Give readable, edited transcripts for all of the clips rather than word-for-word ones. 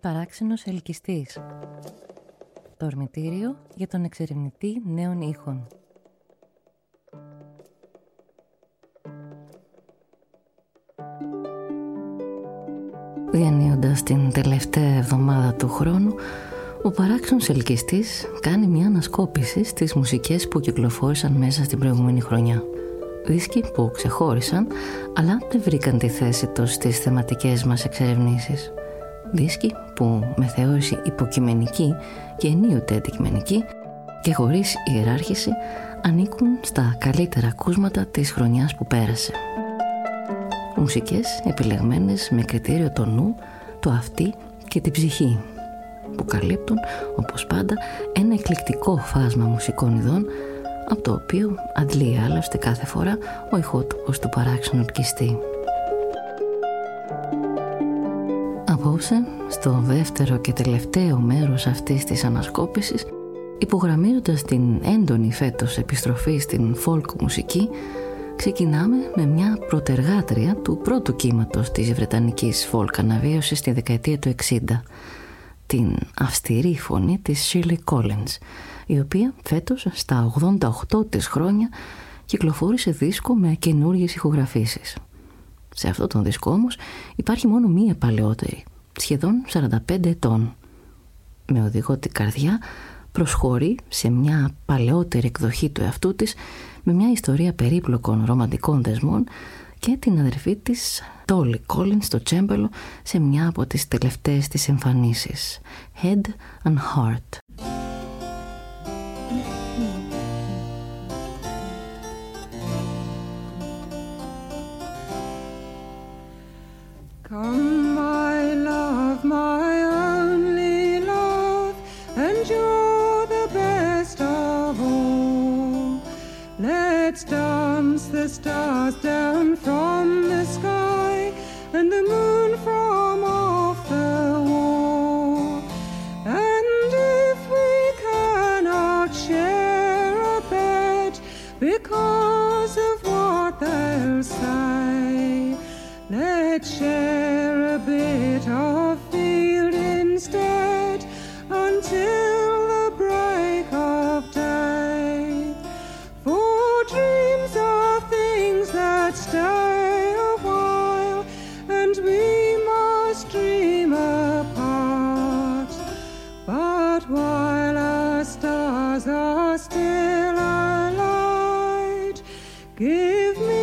Παράξενος ελκυστής. Το ορμητήριο για τον εξερευνητή νέων ήχων. Διανύοντας την τελευταία εβδομάδα του χρόνου, ο παράξενος ελκυστής κάνει μια ανασκόπηση στις μουσικές που κυκλοφόρησαν μέσα στην προηγούμενη χρονιά. Δίσκοι που ξεχώρισαν, αλλά δεν βρήκαν τη θέση τους στις θεματικές μας εξερευνήσεις. Δίσκοι που με θεώρηση υποκειμενική και ενίοτε αντικειμενική και χωρίς ιεράρχηση ανήκουν στα καλύτερα ακούσματα της χρονιάς που πέρασε. Μουσικές επιλεγμένες με κριτήριο το νου, το αυτί και την ψυχή, που καλύπτουν όπως πάντα ένα εκλεκτικό φάσμα μουσικών ειδών, από το οποίο αντλεί άλλωστε κάθε φορά ο ηχότοπος του παράξενου ελκυστή. Απόψε, στο δεύτερο και τελευταίο μέρος αυτής της ανασκόπησης, υπογραμμίζοντας την έντονη φέτος επιστροφή στην folk μουσική, ξεκινάμε με μια πρωτεργάτρια του πρώτου κύματος της βρετανικής folk αναβίωσης στη δεκαετία του 60, την αυστηρή φωνή της Shirley Collins, η οποία φέτος στα 88 της χρόνια κυκλοφόρησε δίσκο με καινούργιες ηχογραφήσεις. Σε αυτόν τον δίσκο όμως υπάρχει μόνο μία παλαιότερη, σχεδόν 45 ετών. Με οδηγό την καρδιά προσχωρεί σε μια παλαιότερη εκδοχή του εαυτού της, με μια ιστορία περίπλοκων ρομαντικών δεσμών και την αδερφή της Dolly Collins στο τσέμπελο σε μια από τις τελευταίες της εμφανίσεις, Head and Heart. Come, my love, my only love, and you're the best of all. Let's dance the stars down from the sky, and the moon from off the wall. And if we cannot share a bed because of what they'll say, let's share a bit of field instead until the break of day. For dreams are things that stay a while, and we must dream apart. But while our stars are still alight, give me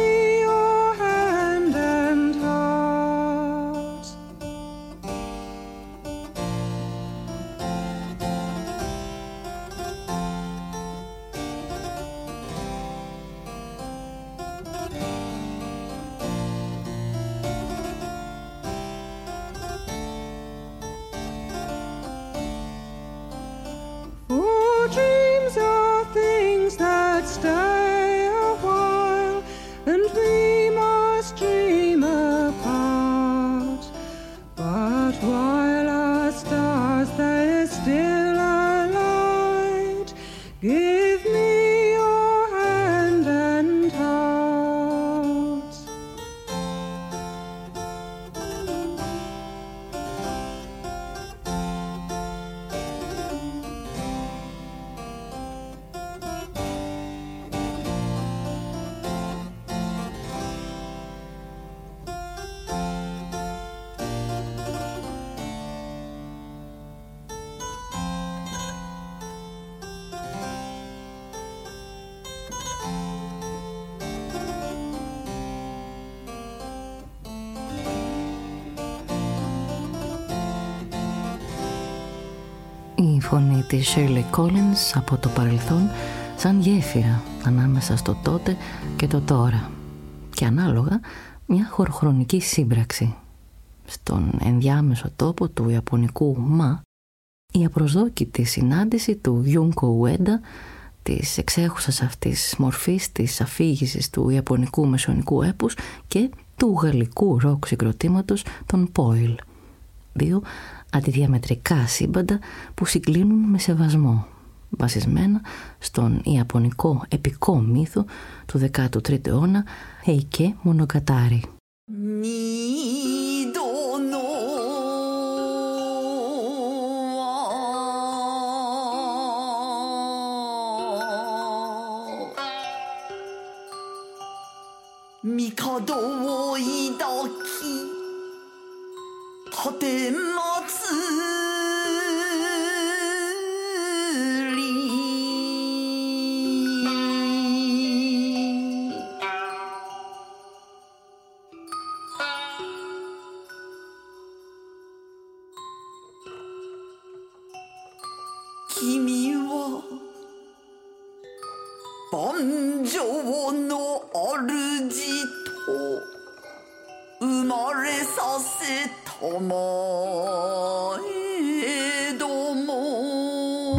stay a while, and we must dream apart. But while our stars they're still alight, give me your hand and heart. Η φωνή της Shirley Collins από το παρελθόν σαν γέφυρα ανάμεσα στο τότε και το τώρα, και ανάλογα μια χωροχρονική σύμπραξη. Στον ενδιάμεσο τόπο του ιαπωνικού μα, η απροσδόκητη συνάντηση του Junko Ueda, της εξέχουσας αυτής μορφής της αφήγησης του ιαπωνικού μεσαιωνικού έπους, και του γαλλικού ροκ συγκροτήματος των Poil. Δύο αντιδιαμετρικά σύμπαντα που συγκλίνουν με σεβασμό, βασισμένα στον ιαπωνικό επικό μύθο του 13ου αιώνα Heike Monogatari. 帝を抱き立てまつ君は万丈の主と生まれさせたまえども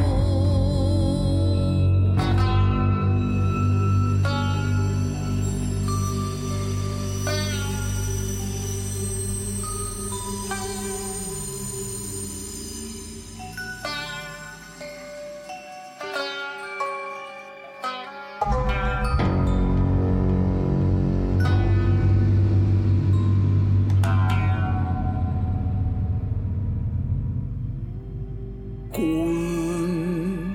幸運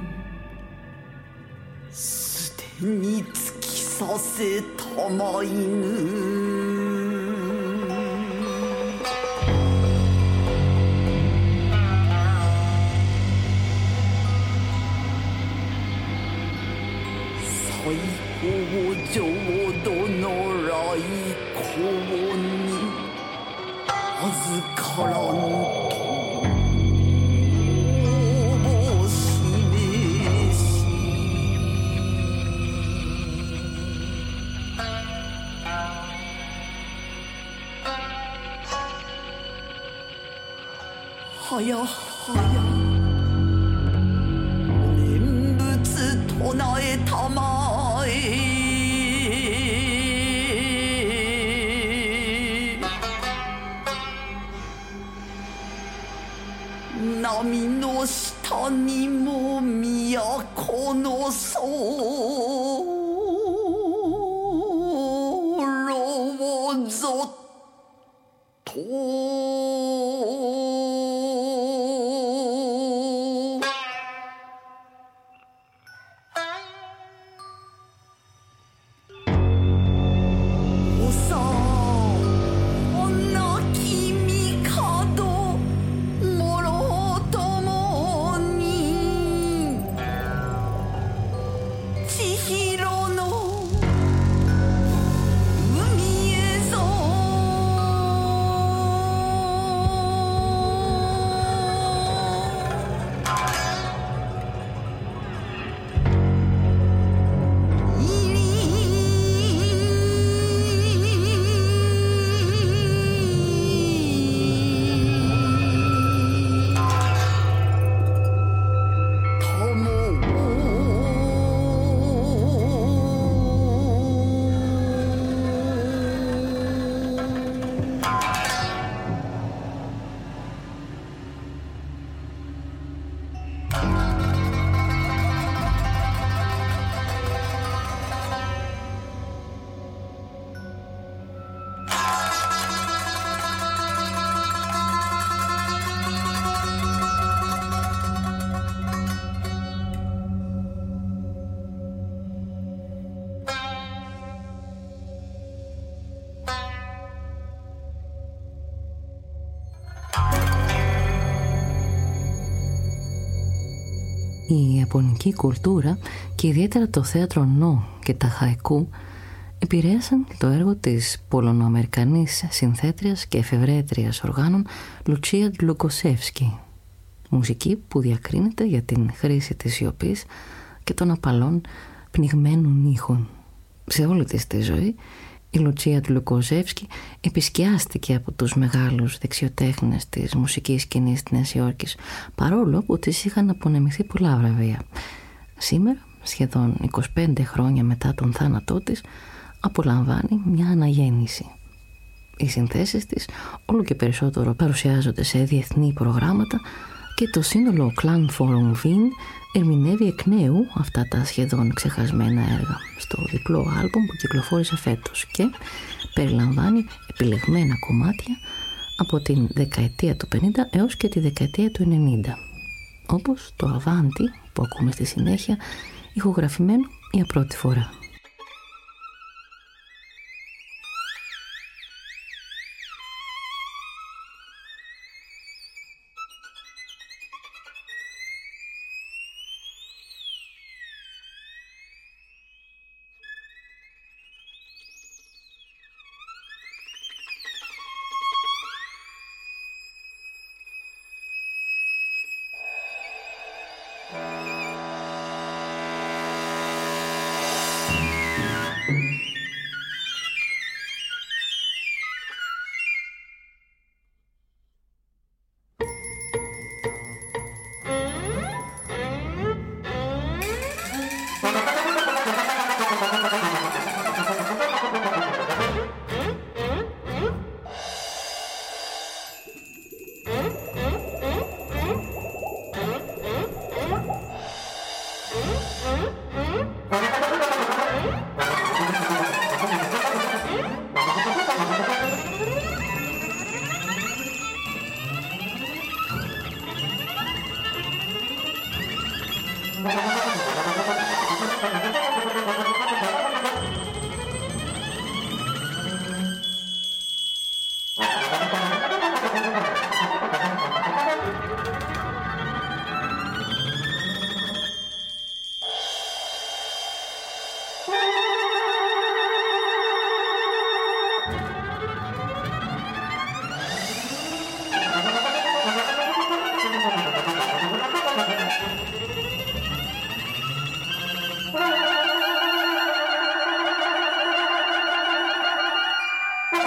すでに突きさせたま犬最高浄土の来光に預からんとはやはや念仏唱えたまえ波の下にも都の空をぞっと Η ιαπωνική κουλτούρα και ιδιαίτερα το θέατρο νο και τα χαϊκού επηρέασαν το έργο της πολωνοαμερικανής συνθέτριας και εφευρέτριας οργάνων Λουτσία Τλουκοσεύσκη, μουσική που διακρίνεται για την χρήση της σιωπής και των απαλών πνιγμένων ήχων. Σε όλη της τη ζωή η Λουτσία Τλουκοσεύσκη επισκιάστηκε από τους μεγάλους δεξιοτέχνες της μουσικής σκηνής της Νέας Υόρκης, παρόλο που της είχαν απονεμηθεί πολλά βραβεία. Σήμερα, σχεδόν 25 χρόνια μετά τον θάνατό της, απολαμβάνει μια αναγέννηση. Οι συνθέσεις της όλο και περισσότερο παρουσιάζονται σε διεθνή προγράμματα και το σύνολο Klang Forum Wien ερμηνεύει εκ νέου αυτά τα σχεδόν ξεχασμένα έργα στο διπλό άλμπουμ που κυκλοφόρησε φέτος και περιλαμβάνει επιλεγμένα κομμάτια από την δεκαετία του 50 έως και τη δεκαετία του 90, όπως το Avanti που ακούμε στη συνέχεια, ηχογραφημένο για πρώτη φορά.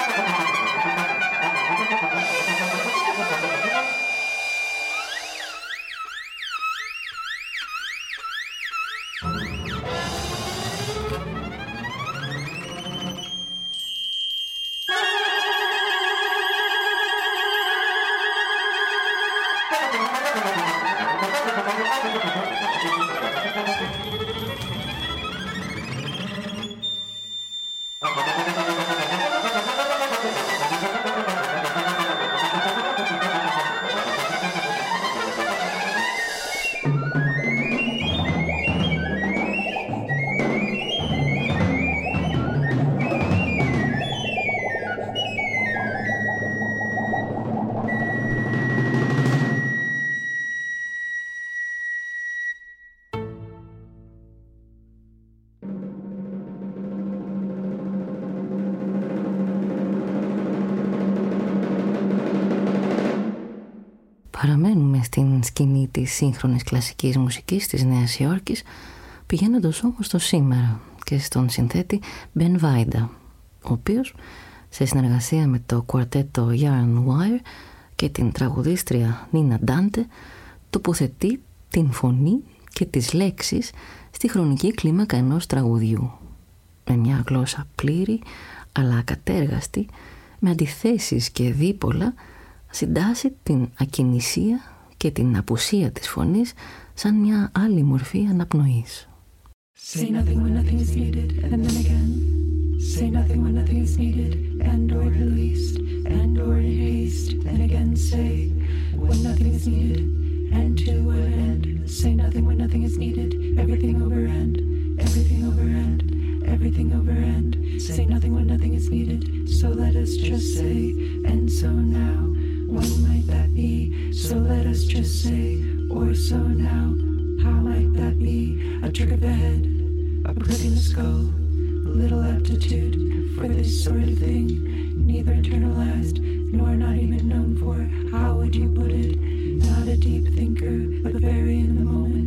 Παραμένουμε στην σκηνή της σύγχρονης κλασικής μουσικής της Νέας Υόρκης, πηγαίνοντας όμως στο σήμερα και στον συνθέτη Ben Vaida, ο οποίος σε συνεργασία με το κουαρτέτο Yarn Wire και την τραγουδίστρια Nina Dante τοποθετεί την φωνή και τις λέξεις στη χρονική κλίμακα ενός τραγουδιού, με μια γλώσσα πλήρη αλλά ακατέργαστη, με αντιθέσεις και δίπολα, συντάσσει την ακινησία και την απουσία της φωνής σαν μια άλλη μορφή αναπνοής. Say nothing when nothing is needed, and then again. Say nothing when nothing is needed, and or released, and or in haste, and again say when nothing is needed, and to what end. Say nothing when nothing is needed, everything over end, everything over end, everything over end. Say nothing when nothing is needed, so let us just say, and so now. When might that be? So let us just say, or so now. How might that be? A trick of the head, a prick in the skull, a little aptitude for this sort of thing, neither internalized nor not even known for. How would you put it? Not a deep thinker, but very in the moment.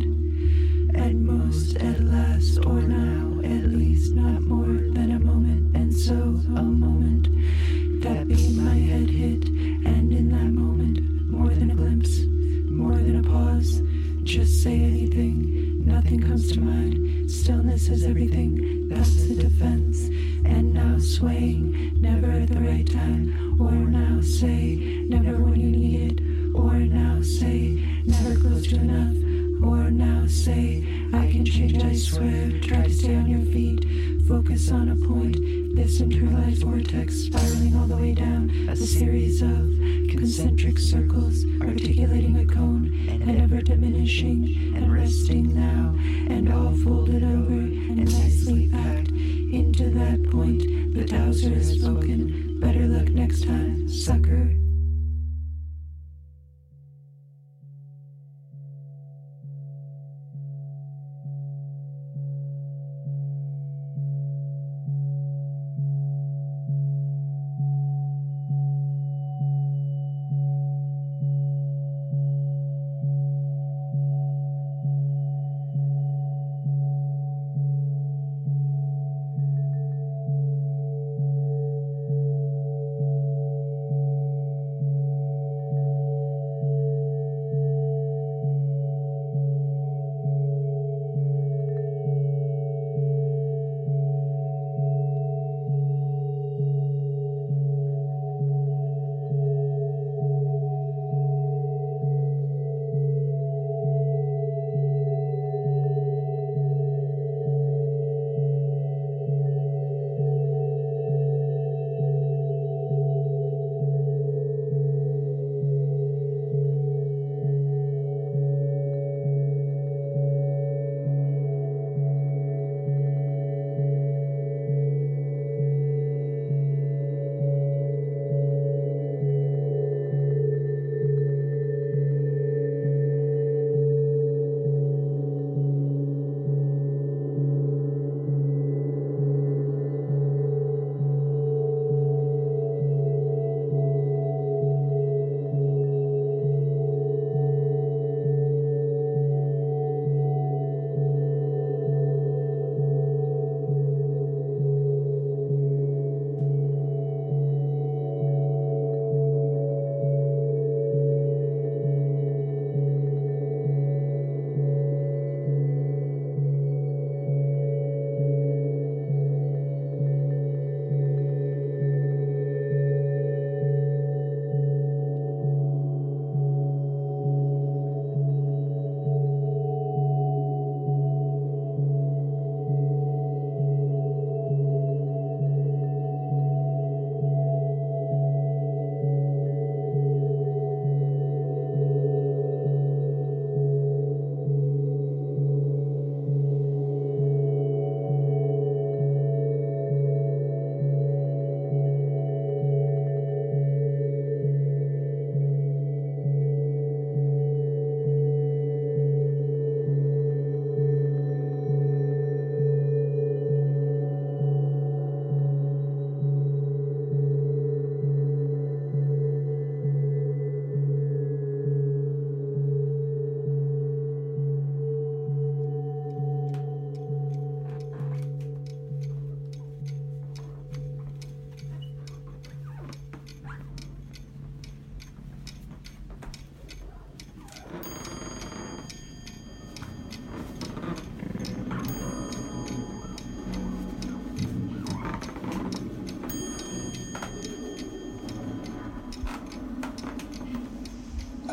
At most, at last, or now, at least not more than a moment, and so a moment. That be my head hit, and in that moment, more than a glimpse, more than a pause, just say anything, nothing comes to mind, stillness is everything, that's the defense, and now swaying, never at the right time, or now say, never when you need it, or now say, never close to enough, or now say, I can change, I swear, try to stay on your feet, focus on a point, this internalized vortex spiraling all the way down, a series of concentric circles, articulating a cone, and ever diminishing, and resting now, and all folded over, and nicely packed, into that point, the dowser has spoken, better luck next time, sucker.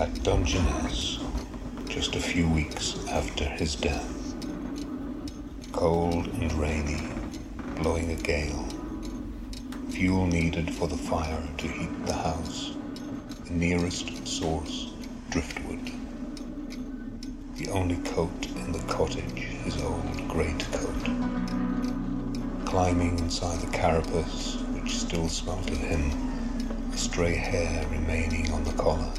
At Dungeness, just a few weeks after his death. Cold and rainy, blowing a gale. Fuel needed for the fire to heat the house. The nearest source, driftwood. The only coat in the cottage, his old greatcoat. Climbing inside the carapace, which still smelt of him, a stray hair remaining on the collar.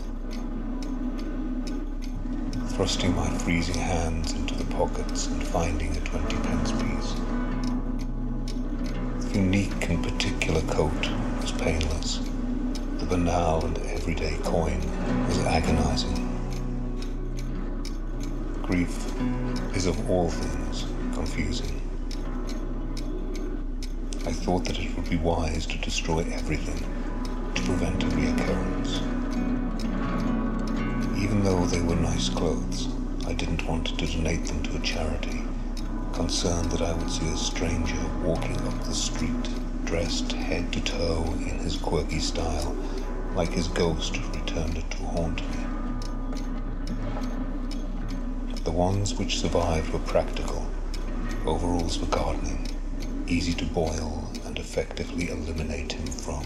Thrusting my freezing hands into the pockets and finding a 20-pence piece. The unique and particular coat was painless. The banal and everyday coin was agonizing. Grief is of all things confusing. I thought that it would be wise to destroy everything to prevent a reoccurrence. Even though they were nice clothes, I didn't want to donate them to a charity, concerned that I would see a stranger walking up the street, dressed head to toe in his quirky style, like his ghost returned to haunt me. The ones which survived were practical, overalls for gardening, easy to boil and effectively eliminate him from.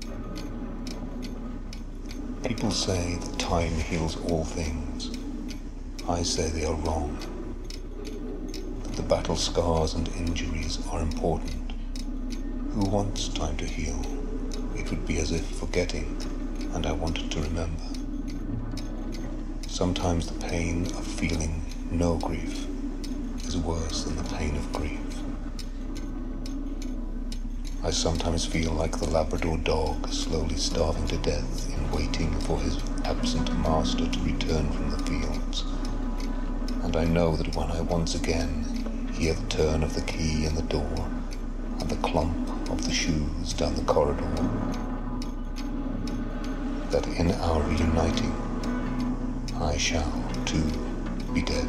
People say that time heals all things. I say they are wrong. That the battle scars and injuries are important. Who wants time to heal? It would be as if forgetting, and I wanted to remember. Sometimes the pain of feeling no grief is worse than the pain of grief. I sometimes feel like the Labrador dog slowly starving to death in waiting for his absent master to return from the fields. And I know that when I once again hear the turn of the key in the door and the clump of the shoes down the corridor, that in our reuniting, I shall, too, be dead.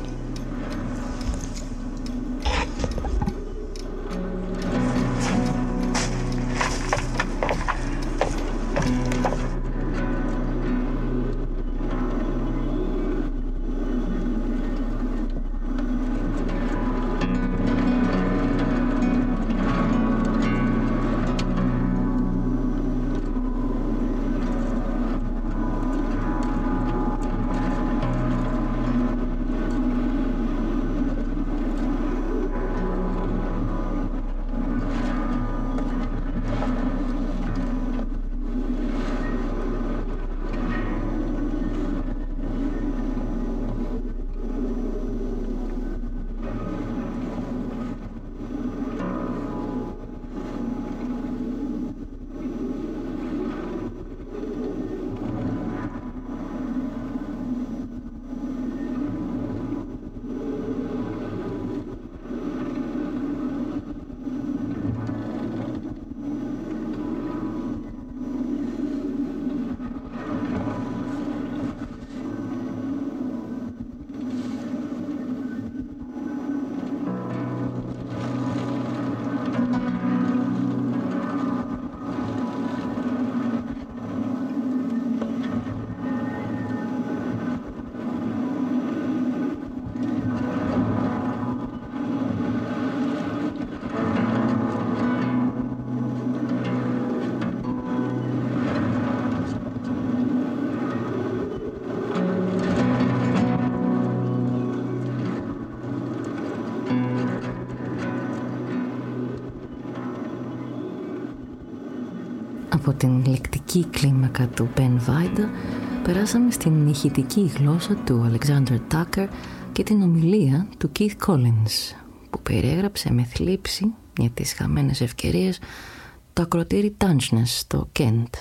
Από την λεκτική κλίμακα του Ben Vida περάσαμε στην ηχητική γλώσσα του Alexander Tucker και την ομιλία του Keith Collins, που περιέγραψε με θλίψη για τις χαμένες ευκαιρίες το ακροτήρι Dungeness στο Κέντ.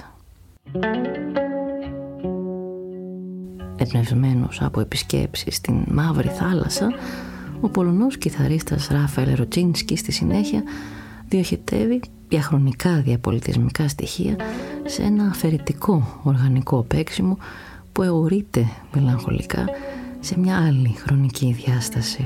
Εμπνευσμένος από επισκέψεις στην Μαύρη Θάλασσα, ο Πολωνός κιθαρίστας Ράφαελ Ροτζίνσκι στη συνέχεια διοχετεύει διαχρονικά διαπολιτισμικά στοιχεία σε ένα αφαιρετικό οργανικό παίξιμο που αιωρείται μελαγχολικά σε μια άλλη χρονική διάσταση.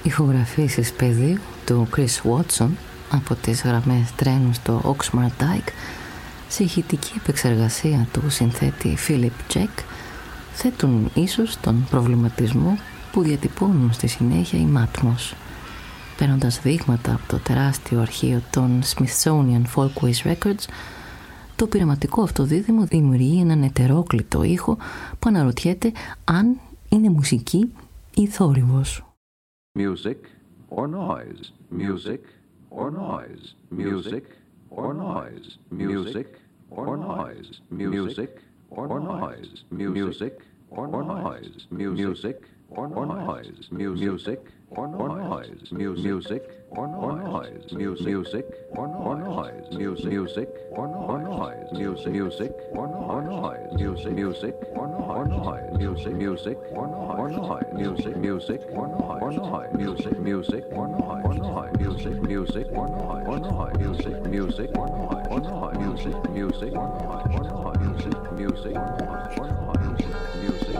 Ηχογραφήσεις πεδίου του Chris Watson από τις γραμμές τρένου στο Oxmoor Dyke σε ηχητική επεξεργασία του συνθέτη Philip Jack θέτουν ίσως τον προβληματισμό που διατυπώνουν στη συνέχεια οι Matmos, παίρνοντας δείγματα από το τεράστιο αρχείο των Smithsonian Folkways Records. Το πειραματικό αυτό δίδυμο δημιουργεί έναν ετερόκλητο ήχο που αναρωτιέται αν είναι μουσική ή θόρυβος. Music or noise, music or noise, music or noise, music or noise, music or noise, music or noise, music or noise, music or noise, music or noise, music or noise, music or noise, music or noise, music or noise, music or noise, music or noise, music or noise, music, music or noise, music, music or noise, music, music or noise, music, music or noise, music.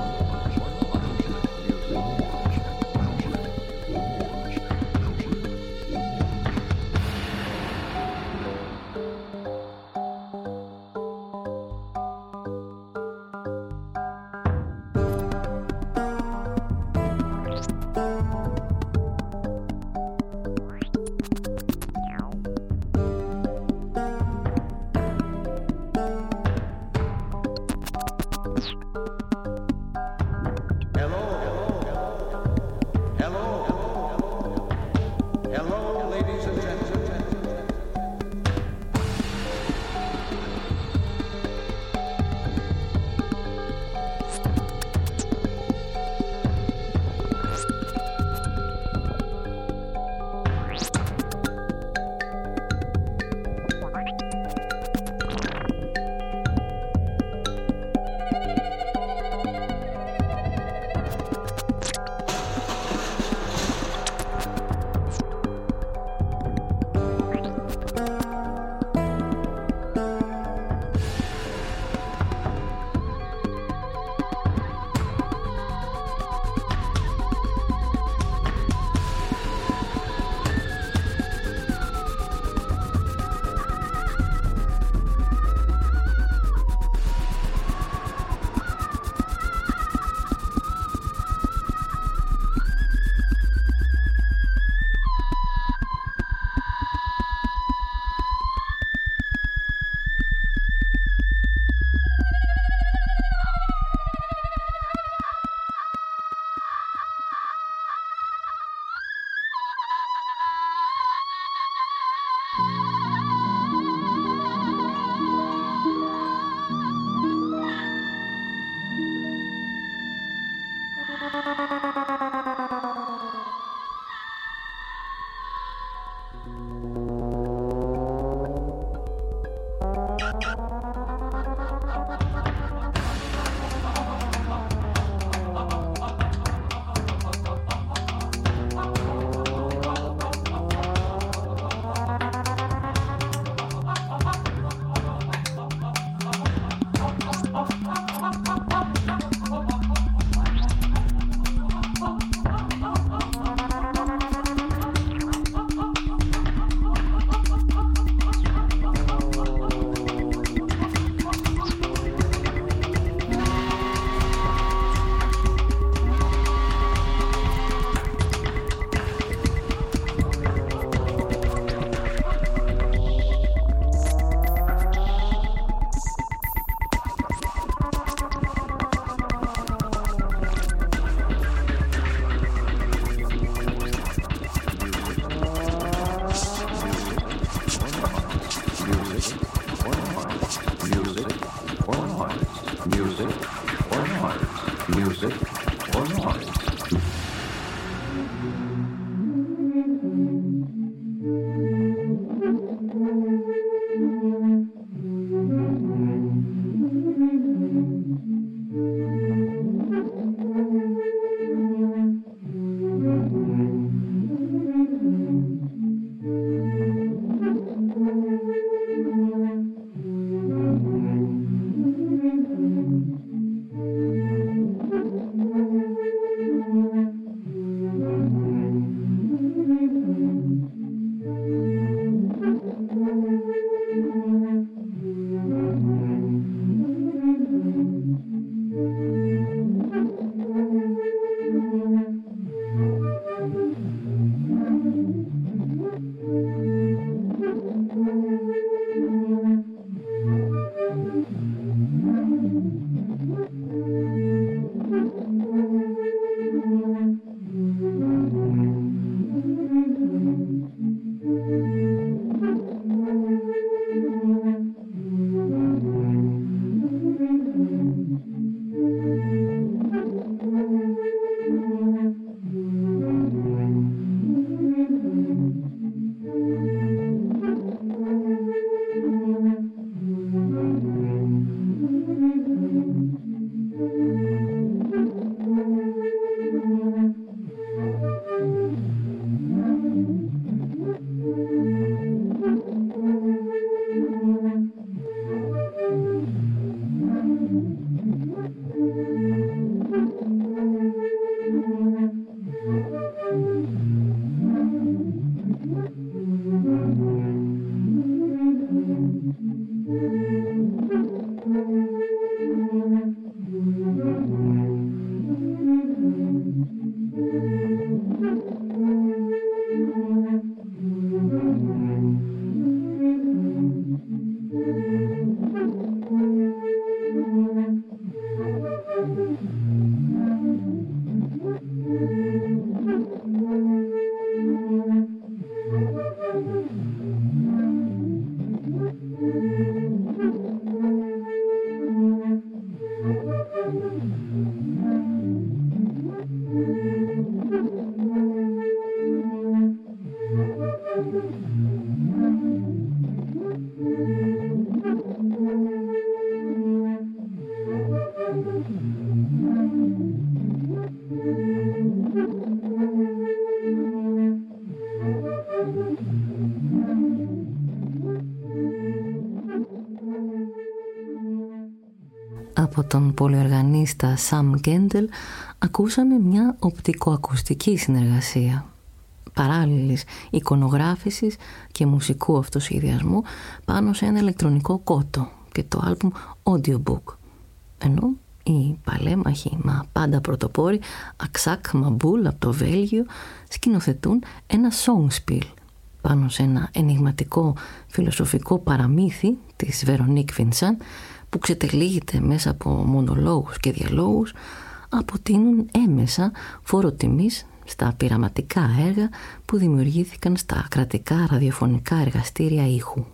από τον πολυοργανίστα Sam Gendel ακούσαμε μια οπτικοακουστική συνεργασία παράλληλης εικονογράφησης και μουσικού αυτοσχεδιασμού πάνω σε ένα ηλεκτρονικό κότο και το άλμπουμ Audiobook, ενώ οι παλέμαχοι μα πάντα πρωτοπόροι Αξάκ Μαμπούλ από το Βέλγιο σκηνοθετούν ένα songspiel πάνω σε ένα ενιγματικό φιλοσοφικό παραμύθι της Βερονίκ Βινσάν που ξετελίγεται μέσα από μονολόγους και διαλόγους, αποτείνουν έμεσα φόρο τιμής στα πειραματικά έργα που δημιουργήθηκαν στα κρατικά ραδιοφωνικά εργαστήρια ήχου.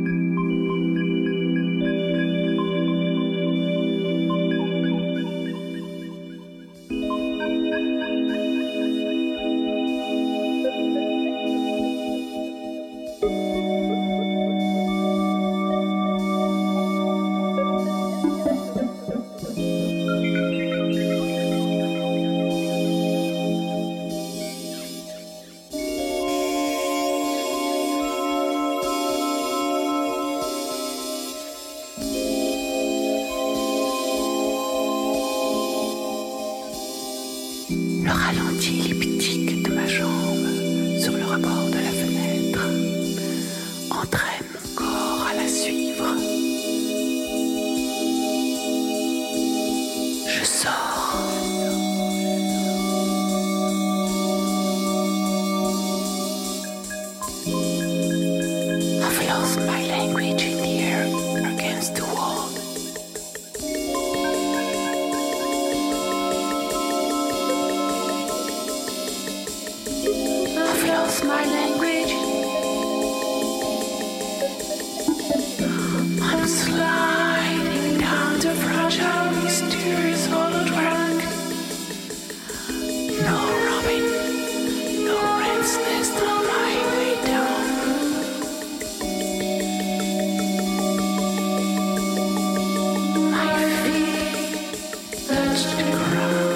Le ralenti elliptique de ma jambe sur le rebord de la fenêtre entraîne mon corps à la suivre. Je sors. I've lost my language in the air against the wall. My language. I'm sliding down the fragile, mysterious hollow track. No robin, no wren's nest on my way down. My feet touch the ground.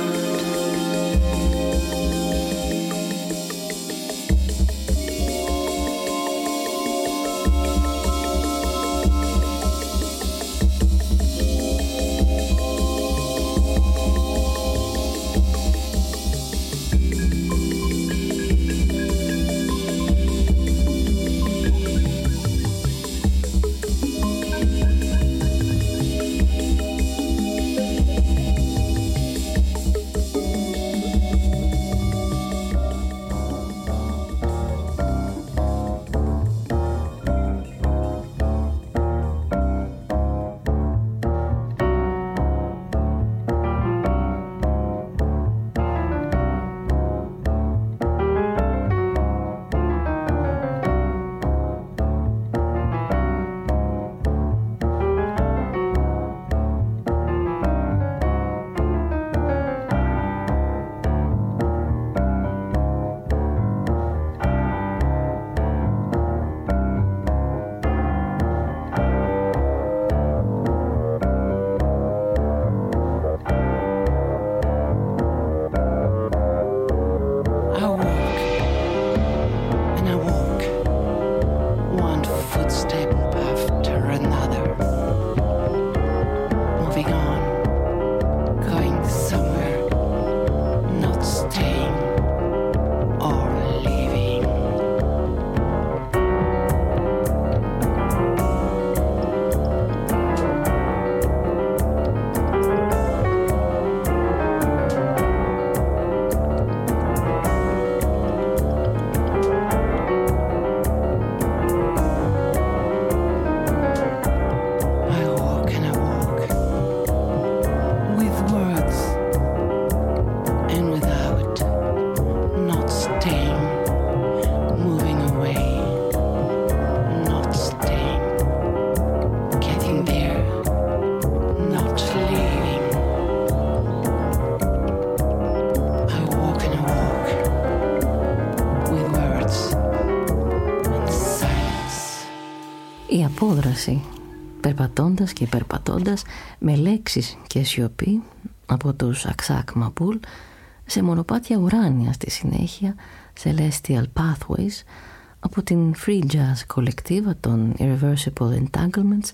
Η απόδραση, περπατώντας και περπατώντας με λέξεις και σιωπή από τους Αξάκ Μαμπούλ σε μονοπάτια ουράνια στη συνέχεια, Celestial Pathways, από την Free Jazz κολεκτίβα των Irreversible Entanglements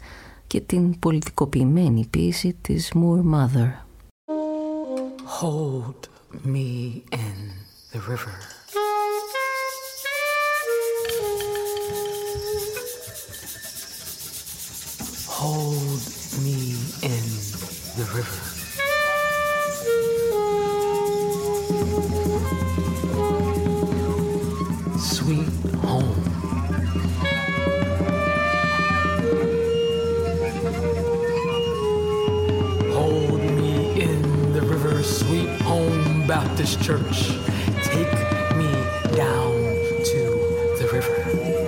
και την πολιτικοποιημένη ποίηση της Moor Mother. Hold me in the river. Hold me in the river. Sweet home. Hold me in the river, sweet home Baptist Church. Take me down to the river.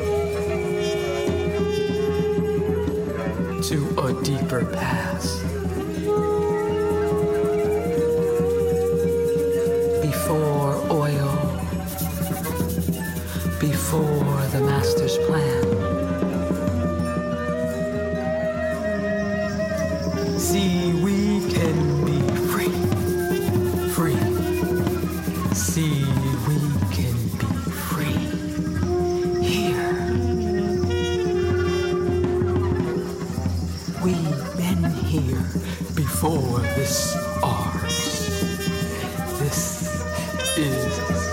To a deeper past. Before oil, before the master's plan. See, we can be free, free. See, we can be free here. We've been here before this ours. This is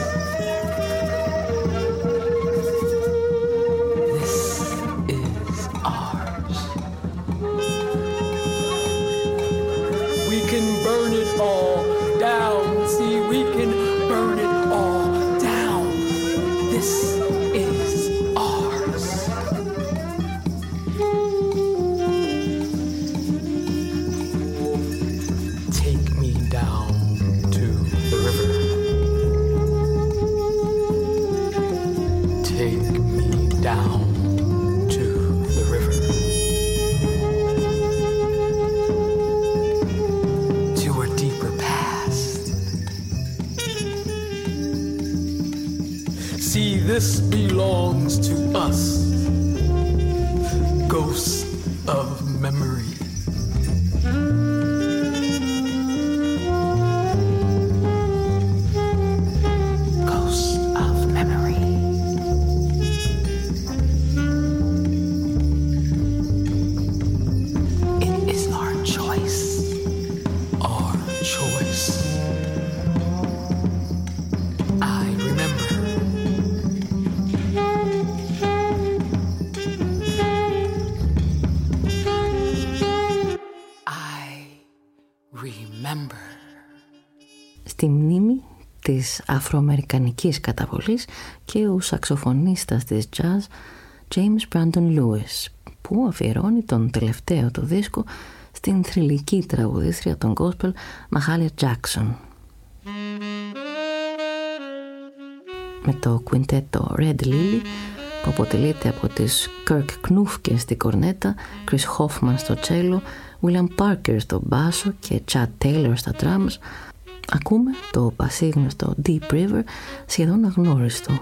ours. We can burn it all down. See, we can burn it all down. This is ours. Take me down to the river. Take me down to the river. To a deeper past. See, this belongs to us. Ghosts of memory. Ghosts of memory. It is our choice. Our choice. I remember. Remember. Στη μνήμη της αφροαμερικανικής καταβολής και ο σαξοφωνίστας της jazz James Brandon Lewis, που αφιερώνει τον τελευταίο του δίσκο στην θρυλική τραγουδίστρια των gospel Mahalia Jackson. Με το κουιντέτο Red Lily, που αποτελείται από τις Kirk Knuffke στη κορνέτα, Chris Hoffman στο τσέλο, William Parker στο μπάσο και Chad Taylor στα drums, ακούμε το πασίγνωστο Deep River, σχεδόν αγνώριστο.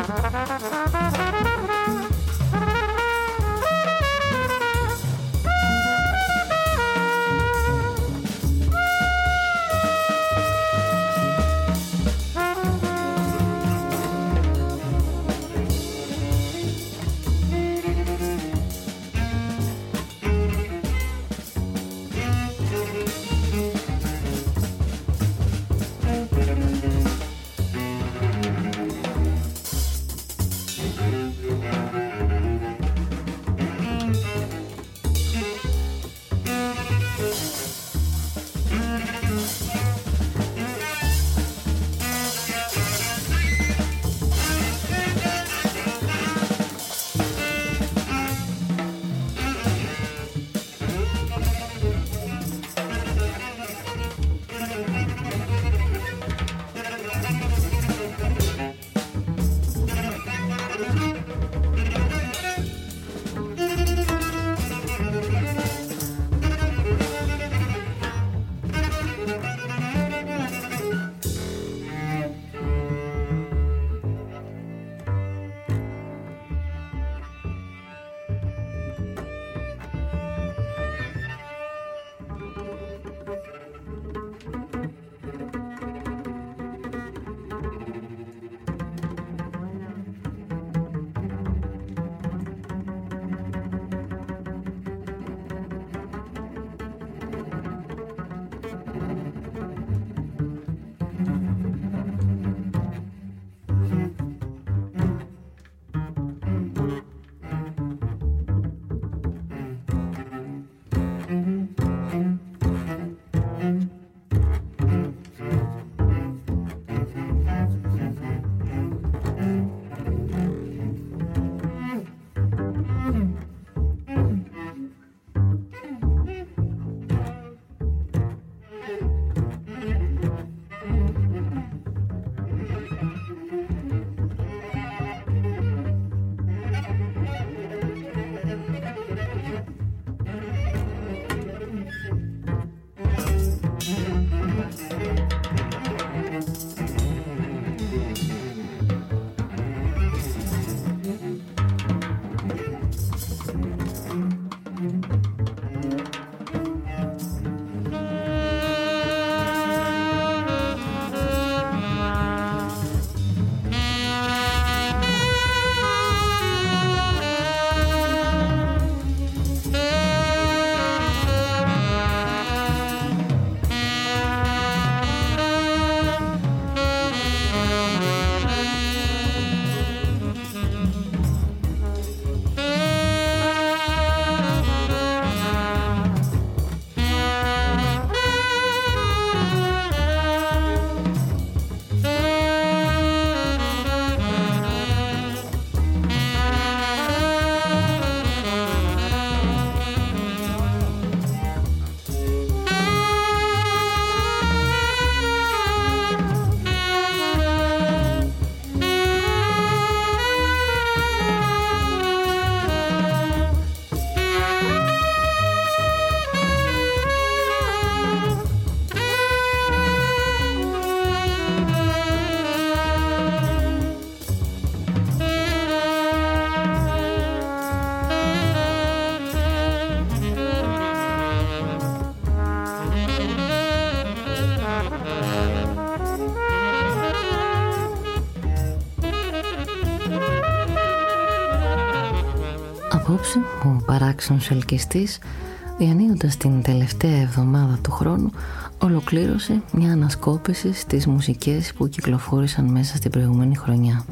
Απόψε ο παράξενος ελκυστής, διανύοντας την τελευταία εβδομάδα του χρόνου, ολοκλήρωσε μια ανασκόπηση στις μουσικές που κυκλοφόρησαν μέσα στην προηγούμενη χρονιά.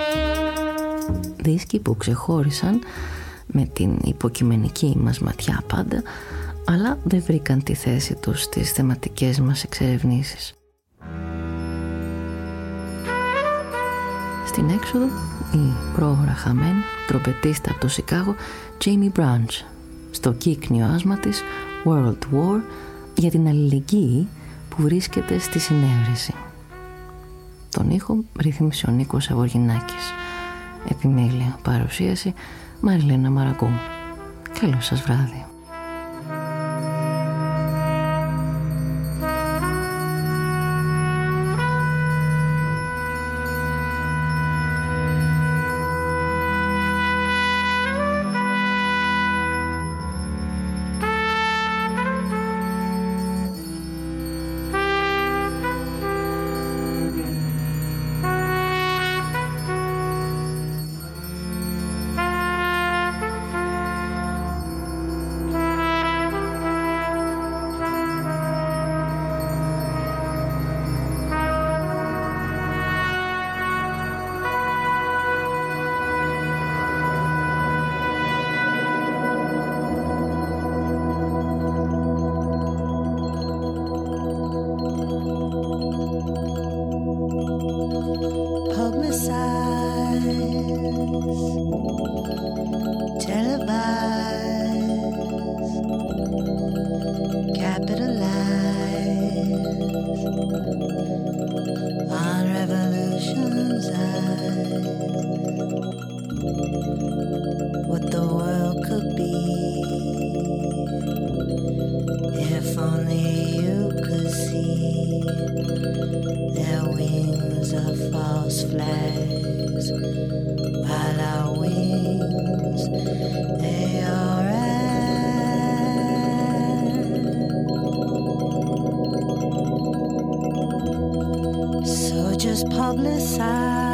Δίσκοι που ξεχώρισαν με την υποκειμενική μας ματιά πάντα, αλλά δεν βρήκαν τη θέση τους στις θεματικές μας εξερευνήσεις. Στην έξοδο η πρόωρα χαμένη τρομπετίστα από το Σικάγο Jamie Branch, στο κύκνιο άσμα της World War, για την αλληλεγγύη που βρίσκεται στη συνέβρεση. Τον ήχο ρύθμισε ο Νίκος Αβοργινάκης. Επιμέλεια παρουσίαση Μαριλένα Μαραγκού. Καλό σας βράδυ. Just publicize